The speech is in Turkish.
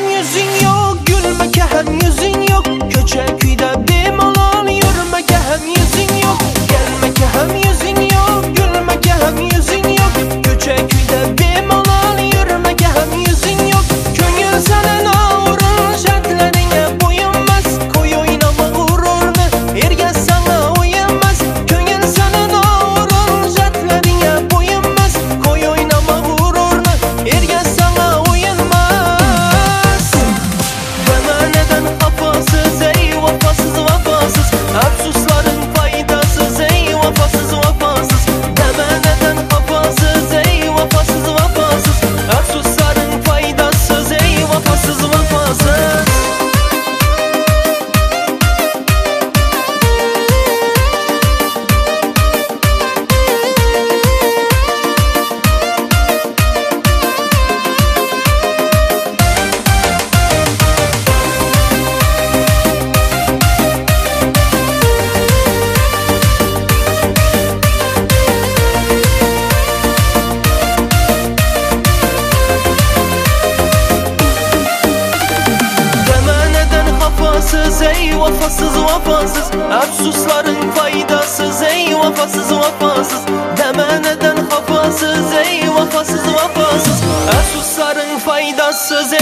hem yüzün yok, gülmeke hem yüzün yok. Köçe köyde bemalal yürümeke hem yüzün yok. Gelmeke hem yüzün yok, gülmeke hem yüzün yok. Köçe köyde bemalal yürümeke hem yüzün yok. Köngül senin ağırın şartlarına boyunmaz. Koy oynama gururunu, ergen sana uyamaz. Köngül senin ağırın şartlarına boyunmaz. Koy oynama gururunu, ergen sana uyamaz. Deme neden hafasız, ey vefasız vefasız. Afsusların faydasız, ey vefasız vefasız. Deme neden hafasız, ey vefasız vefasız. Afsusların faydasız, ey vefasız vefasız. Vefasız, ey vefasız vefasız. Afsusların faydasız, ey vefasız vefasız. Deme neden hafasız, ey vefasız vefasız. Afsusların faydasız,